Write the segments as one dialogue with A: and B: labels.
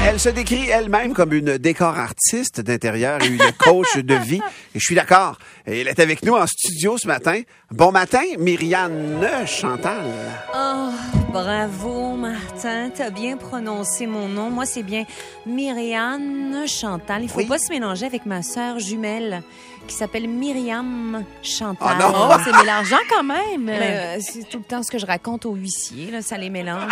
A: Elle se décrit elle-même comme une décor artiste d'intérieur et une coach de vie. Et je suis d'accord. Elle est avec nous en studio ce matin. Bon matin, Myriane Chantal.
B: Oh, bravo, Martin. T'as bien prononcé mon nom. Moi, c'est bien Myriane Chantal. Il faut pas se mélanger avec ma sœur jumelle qui s'appelle Myriam Chantal.
A: Oh non!
C: Oh, c'est mélangeant quand même.
B: Mais, c'est tout le temps ce que je raconte aux huissiers, là, ça les mélange.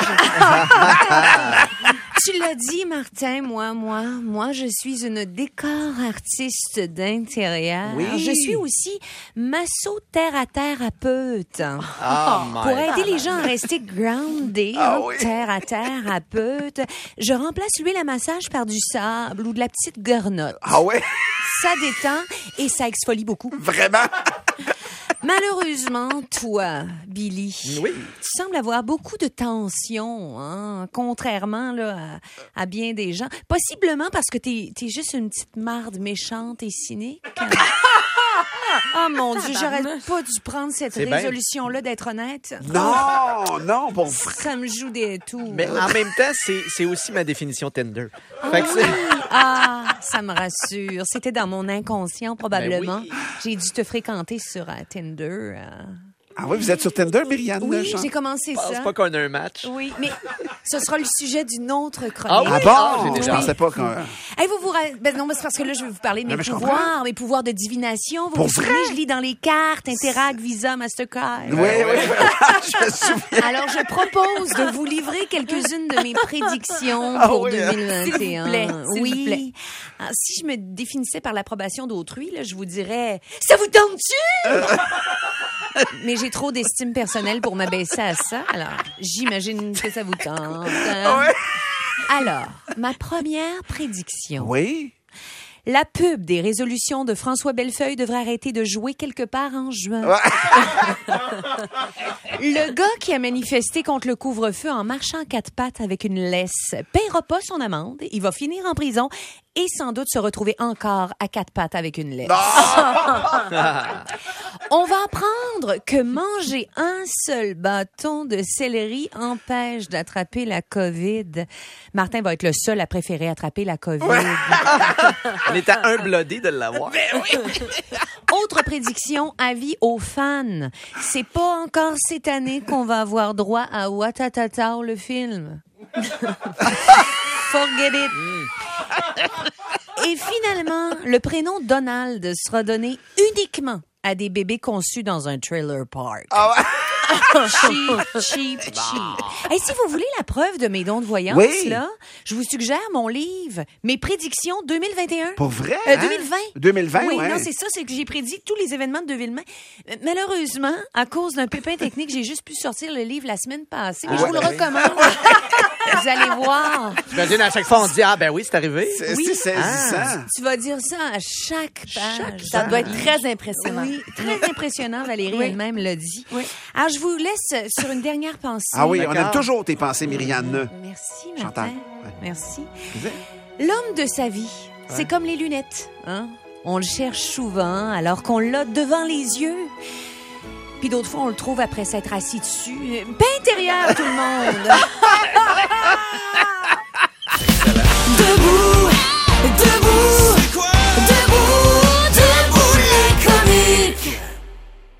B: Tu l'as dit, Martin, moi, je suis une décor artiste d'intérieur.
A: Oui.
B: Je suis aussi masso-terre-à-thérapeute. Pour aider les gens à rester grounded, terre-à-thérapeute, je remplace l'huile à massage par du sable ou de la petite garnotte.
A: Ah ouais?
B: Ça détend et ça exfolie beaucoup.
A: Vraiment?
B: Malheureusement, toi, Billy,
D: Oui.
B: tu sembles avoir beaucoup de tension, hein, contrairement là, à bien des gens. Possiblement parce que t'es juste une petite marde méchante et cynique. Oh mon Dieu, j'aurais pas dû prendre cette
D: C'est bien.
B: résolution-là d'être honnête.
A: Non, pour vrai.
B: Ça me joue des tours.
D: Mais en même temps, c'est aussi ma définition Tinder. Fait que
B: Ça me rassure. C'était dans mon inconscient, probablement.
D: Ben oui.
B: J'ai dû te fréquenter sur Tinder.
A: Ah oui, vous êtes sur Tinder, Myriane
B: Oui,
A: Chantal?
B: j'ai commencé
D: je pense
B: ça.
D: pas qu'on a un match.
B: Oui, mais ce sera le sujet d'une autre chronique.
D: Ah oui?
A: Ah bon?
D: j'ai
A: Je
D: déjà-
A: pensais pas qu'on...
B: Hey, ben non, mais c'est parce que là, je vais vous parler de
A: Non,
B: mes
A: mais je
B: pouvoirs, mes pouvoirs de divination. Vous
A: Pour
B: vous souvenez, je lis dans les cartes, Interac, Visa, Mastercard.
A: Oui. Je me souviens.
B: Alors, je propose de vous livrer quelques-unes de mes prédictions pour 2021.
C: S'il vous plaît, s'il vous plaît.
B: Alors, si je me définissais par l'approbation d'autrui, là, je vous dirais « Ça vous tente-tu? » Mais j'ai trop d'estime personnelle pour m'abaisser à ça. Alors, j'imagine que ça vous tente. Alors, ma première prédiction.
A: Oui?
B: La pub des résolutions de François Bellefeuille devrait arrêter de jouer quelque part en juin. Le gars qui a manifesté contre le couvre-feu en marchant à quatre pattes avec une laisse paiera pas son amende. Il va finir en prison et sans doute se retrouver encore à quatre pattes avec une laisse. On va apprendre que manger un seul bâton de céleri empêche d'attraper la COVID. Martin va être le seul à préférer attraper la COVID.
D: On est à un blodé de l'avoir.
B: Autre prédiction, avis aux fans. C'est pas encore cette année qu'on va avoir droit à Watatata, le film. Forget it. Et finalement, le prénom Donald sera donné uniquement à des bébés conçus dans un trailer park. Cheap. Et si vous voulez la preuve de mes dons de voyance,
A: Oui.
B: là, je vous suggère mon livre, Mes prédictions 2021.
A: Pour vrai? Hein?
B: 2020.
A: 2020,
B: Oui,
A: ouais.
B: non, c'est ça, c'est que j'ai prédit tous les événements de 2020. Malheureusement, à cause d'un pépin technique, j'ai juste pu sortir le livre la semaine passée. Mais je vous le recommande. Vous allez voir.
D: J'imagine à chaque fois, on se dit, ah ben oui, c'est arrivé.
A: C'est saisissant.
B: Tu vas dire ça à chaque page.
C: Ça doit être très impressionnant.
B: Oui, très impressionnant. Valérie elle-même l'a dit.
C: Oui.
B: Alors, je vous laisse sur une dernière pensée.
A: Ah oui, on
D: D'accord.
A: aime toujours tes pensées, Myriane.
B: Merci, Martin.
A: Chantal.
B: Merci. L'homme de sa vie, c'est comme les lunettes. Hein? On le cherche souvent alors qu'on l'a devant les yeux. Puis d'autres fois, on le trouve après s'être assis dessus. Paix intérieure, tout le monde!